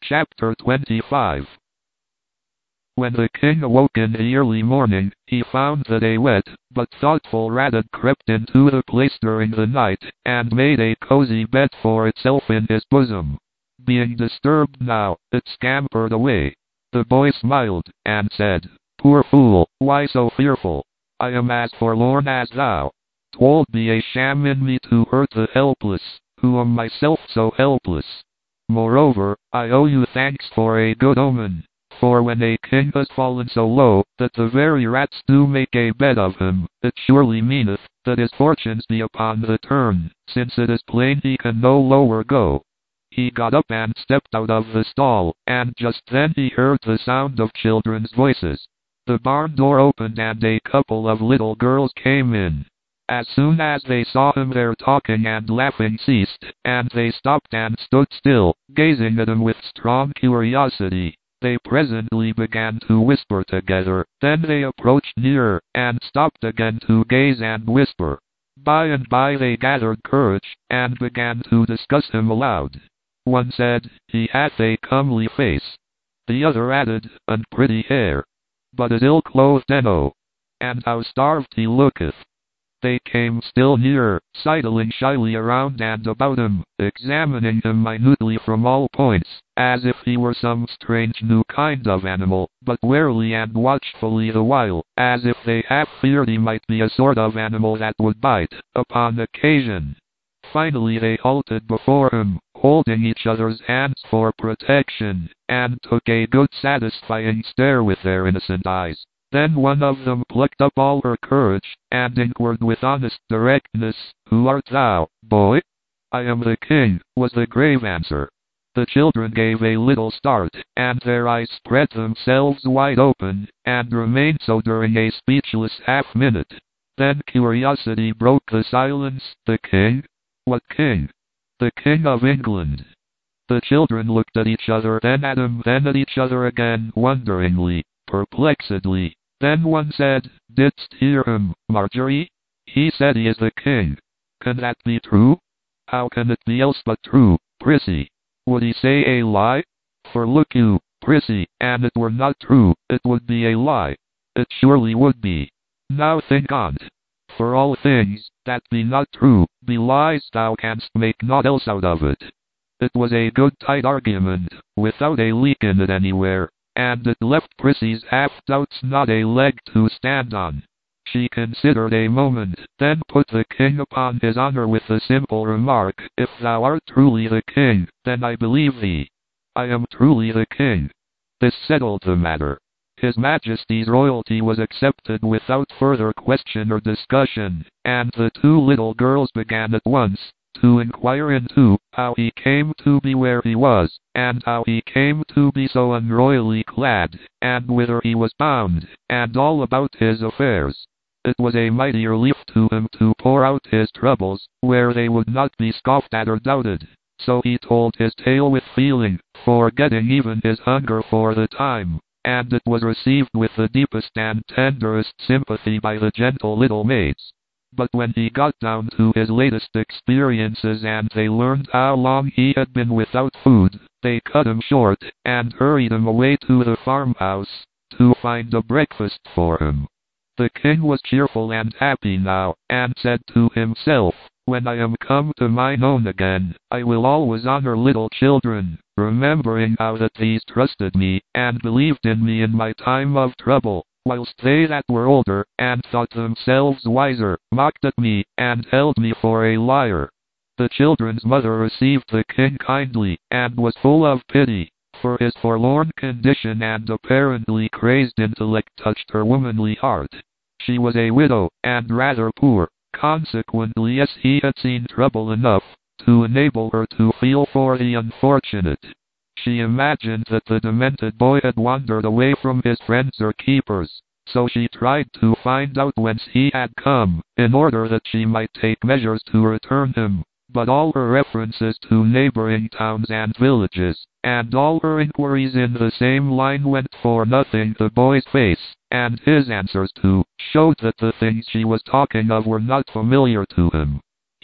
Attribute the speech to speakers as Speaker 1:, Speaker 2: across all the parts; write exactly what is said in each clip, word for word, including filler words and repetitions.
Speaker 1: Chapter twenty-five. When the king awoke in the early morning, he found that a wet, but thoughtful rat had crept into the place during the night, and made a cozy bed for itself in his bosom. Being disturbed now, it scampered away. The boy smiled, and said, "Poor fool, why so fearful? I am as forlorn as thou. 'Twould be a sham in me to hurt the helpless, who am myself so helpless. Moreover, I owe you thanks for a good omen. For when a king has fallen so low, that the very rats do make a bed of him, it surely meaneth, that his fortunes be upon the turn, since it is plain he can no lower go." He got up and stepped out of the stall, and just then he heard the sound of children's voices. The barn door opened and a couple of little girls came in. As soon as they saw him their talking and laughing ceased, and they stopped and stood still, gazing at him with strong curiosity. They presently began to whisper together, then they approached nearer, and stopped again to gaze and whisper. By and by they gathered courage, and began to discuss him aloud. One said, "He hath a comely face." The other added, "And pretty hair. But is ill-clothed enow. And how starved he looketh." They came still nearer, sidling shyly around and about him, examining him minutely from all points, as if he were some strange new kind of animal, but warily and watchfully the while, as if they half feared he might be a sort of animal that would bite, upon occasion. Finally they halted before him, holding each other's hands for protection, and took a good satisfying stare with their innocent eyes. Then one of them plucked up all her courage, and inquired with honest directness, "Who art thou, boy?" "I am the king," was the grave answer. The children gave a little start, and their eyes spread themselves wide open, and remained so during a speechless half-minute. Then curiosity broke the silence. "The king? What king?" "The King of England." The children looked at each other, then at him, then at each other again, wonderingly, perplexedly. Then one said, "Didst hear him, Marjorie? He said he is the king. Can that be true?" "How can it be else but true, Prissy? Would he say a lie? For look you, Prissy, an it were not true, it would be a lie. It surely would be. Now think on't. For all things, that be not true, be lies, thou canst make naught else out of it." It was a good tight argument, without a leak in it anywhere, and it left Prissy's half-doubts not a leg to stand on. She considered a moment, then put the king upon his honor with the simple remark, "If thou art truly the king, then I believe thee. I am truly the king." This settled the matter. His Majesty's royalty was accepted without further question or discussion, and the two little girls began at once to inquire into how he came to be where he was, and how he came to be so unroyally clad, and whither he was bound, and all about his affairs. It was a mighty relief to him to pour out his troubles, where they would not be scoffed at or doubted. So he told his tale with feeling, forgetting even his hunger for the time, and it was received with the deepest and tenderest sympathy by the gentle little maids. But when he got down to his latest experiences and they learned how long he had been without food, they cut him short, and hurried him away to the farmhouse, to find a breakfast for him. The king was cheerful and happy now, and said to himself, "When I am come to mine own again, I will always honor little children, remembering how that these trusted me, and believed in me in my time of trouble, whilst they that were older, and thought themselves wiser, mocked at me, and held me for a liar." The children's mother received the king kindly, and was full of pity, for his forlorn condition and apparently crazed intellect touched her womanly heart. She was a widow, and rather poor, consequently yes he had seen trouble enough to enable her to feel for the unfortunate. She imagined that the demented boy had wandered away from his friends or keepers, so she tried to find out whence he had come, in order that she might take measures to return him. But all her references to neighboring towns and villages, and all her inquiries in the same line went for nothing. The boy's face, and his answers too, showed that the things she was talking of were not familiar to him.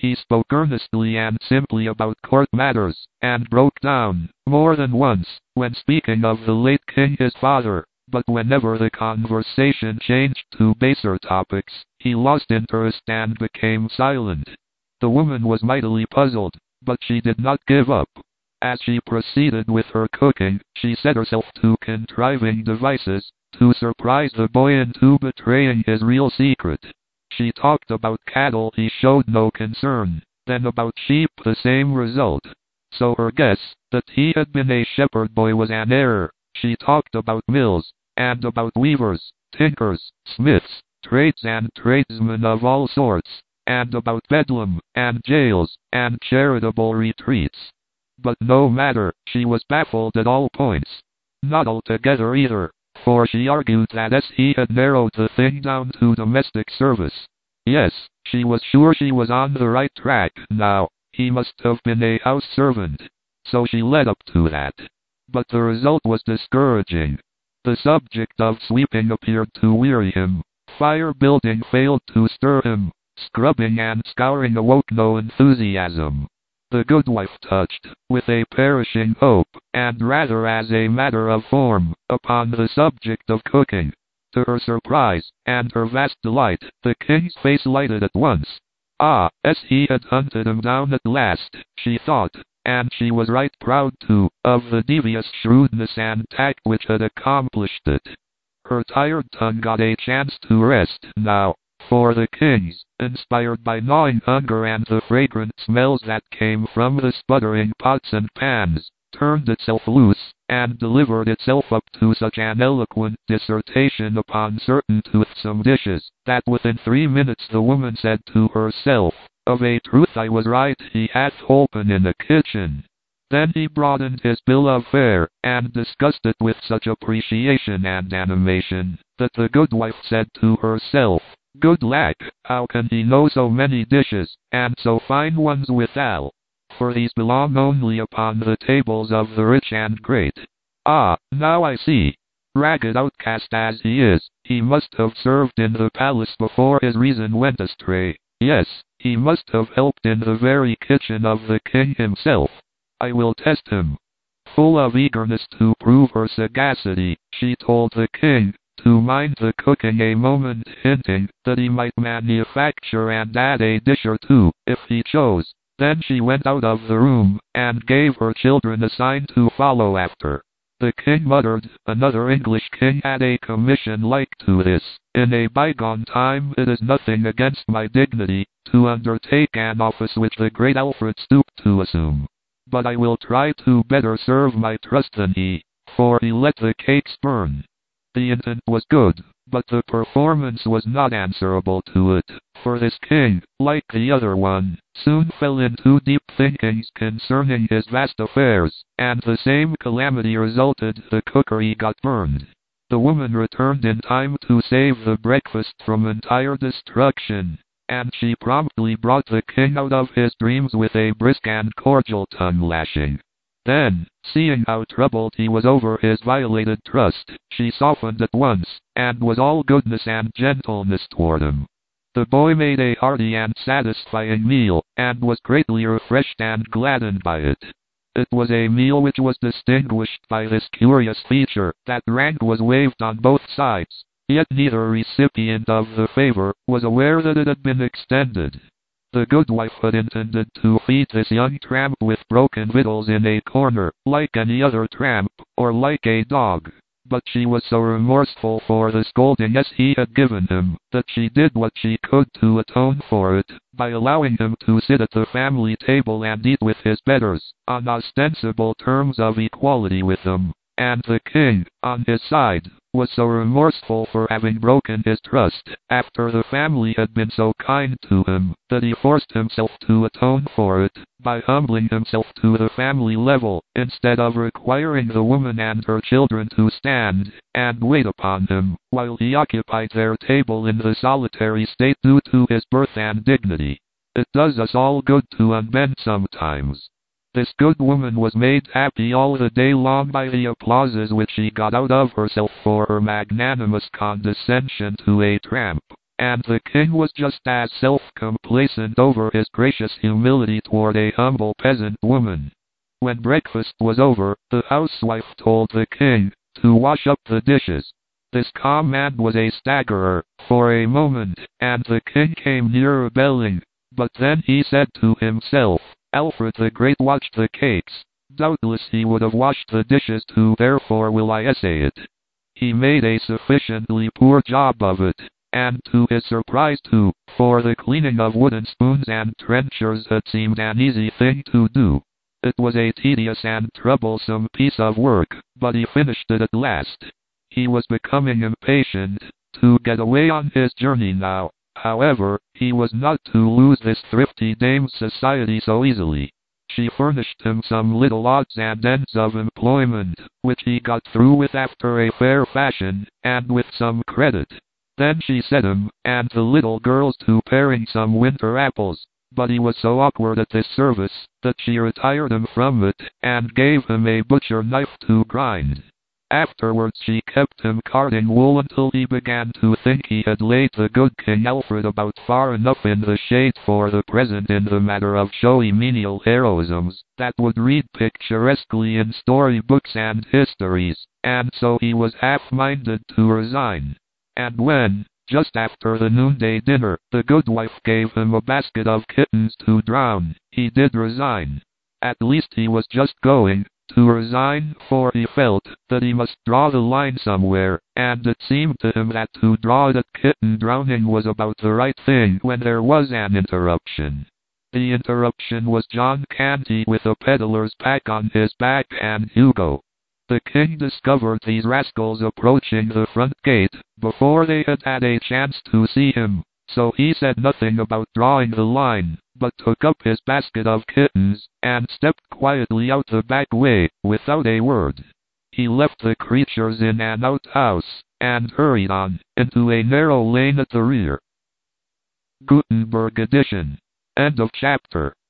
Speaker 1: He spoke earnestly and simply about court matters, and broke down, more than once, when speaking of the late king his father, but whenever the conversation changed to baser topics, he lost interest and became silent. The woman was mightily puzzled, but she did not give up. As she proceeded with her cooking, she set herself to contriving devices to surprise the boy into betraying his real secret. She talked about cattle, he showed no concern, then about sheep, the same result. So her guess that he had been a shepherd boy was an error. She talked about mills, and about weavers, tinkers, smiths, trades and tradesmen of all sorts, and about bedlam, and jails, and charitable retreats. But no matter, she was baffled at all points. Not altogether either, for she argued that as he had narrowed the thing down to domestic service. Yes, she was sure she was on the right track now. He must have been a house servant. So she led up to that. But the result was discouraging. The subject of sweeping appeared to weary him. Fire building failed to stir him. Scrubbing and scouring awoke no enthusiasm. The goodwife touched, with a perishing hope, and rather as a matter of form, upon the subject of cooking. To her surprise, and her vast delight, the king's face lighted at once. Ah, as he had hunted him down at last, she thought, and she was right proud too, of the devious shrewdness and tact which had accomplished it. Her tired tongue got a chance to rest now, for the king's, inspired by gnawing hunger and the fragrant smells that came from the sputtering pots and pans, turned itself loose, and delivered itself up to such an eloquent dissertation upon certain toothsome dishes, that within three minutes the woman said to herself, "Of a truth I was right, he hath holpen in the kitchen." Then he broadened his bill of fare, and discussed it with such appreciation and animation, that the goodwife said to herself, "Good lack, how can he know so many dishes, and so fine ones withal? For these belong only upon the tables of the rich and great. Ah, now I see. Ragged outcast as he is, he must have served in the palace before his reason went astray. Yes, he must have helped in the very kitchen of the king himself. I will test him." Full of eagerness to prove her sagacity, she told the king to mind the cooking a moment, hinting that he might manufacture and add a dish or two, if he chose. Then she went out of the room, and gave her children a sign to follow after. The king muttered, "Another English king had a commission like to this. In a bygone time it is nothing against my dignity to undertake an office which the great Alfred stooped to assume. But I will try to better serve my trust than he, for he let the cakes burn." The intent was good, but the performance was not answerable to it, for this king, like the other one, soon fell into deep thinkings concerning his vast affairs, and the same calamity resulted. The cookery got burned. The woman returned in time to save the breakfast from entire destruction, and she promptly brought the king out of his dreams with a brisk and cordial tongue-lashing. Then, seeing how troubled he was over his violated trust, she softened at once, and was all goodness and gentleness toward him. The boy made a hearty and satisfying meal, and was greatly refreshed and gladdened by it. It was a meal which was distinguished by this curious feature, that rank was waived on both sides, yet neither recipient of the favor was aware that it had been extended. The goodwife had intended to feed this young tramp with broken victuals in a corner, like any other tramp, or like a dog. But she was so remorseful for the scolding as he had given him, that she did what she could to atone for it, by allowing him to sit at the family table and eat with his betters, on ostensible terms of equality with them. And the king, on his side, was so remorseful for having broken his trust, after the family had been so kind to him, that he forced himself to atone for it, by humbling himself to the family level, instead of requiring the woman and her children to stand and wait upon him, while he occupied their table in the solitary state due to his birth and dignity. It does us all good to unbend sometimes. This good woman was made happy all the day long by the applauses which she got out of herself for her magnanimous condescension to a tramp, and the king was just as self-complacent over his gracious humility toward a humble peasant woman. When breakfast was over, the housewife told the king to wash up the dishes. This command was a staggerer for a moment, and the king came near rebelling, but then he said to himself, Alfred the Great watched the cakes. Doubtless he would have washed the dishes too, therefore will I essay it. He made a sufficiently poor job of it, and to his surprise too, for the cleaning of wooden spoons and trenchers had seemed an easy thing to do. It was a tedious and troublesome piece of work, but he finished it at last. He was becoming impatient to get away on his journey now. However, he was not to lose this thrifty dame's society so easily. She furnished him some little odds and ends of employment, which he got through with after a fair fashion, and with some credit. Then she set him and the little girls to paring some winter apples, but he was so awkward at this service that she retired him from it, and gave him a butcher knife to grind. Afterwards she kept him carding wool until he began to think he had laid the good King Alfred about far enough in the shade for the present in the matter of showy menial heroisms that would read picturesquely in storybooks and histories, and so he was half-minded to resign. And when, just after the noonday dinner, the goodwife gave him a basket of kittens to drown, he did resign. At least he was just going to resign, for he felt that he must draw the line somewhere, and it seemed to him that to draw it at kitten drowning was about the right thing when there was an interruption. The interruption was John Canty with a peddler's pack on his back and Hugo. The king discovered these rascals approaching the front gate before they had had a chance to see him, so he said nothing about drawing the line, but took up his basket of kittens, and stepped quietly out the back way, without a word. He left the creatures in an outhouse, and hurried on, into a narrow lane at the rear. Gutenberg edition. End of chapter.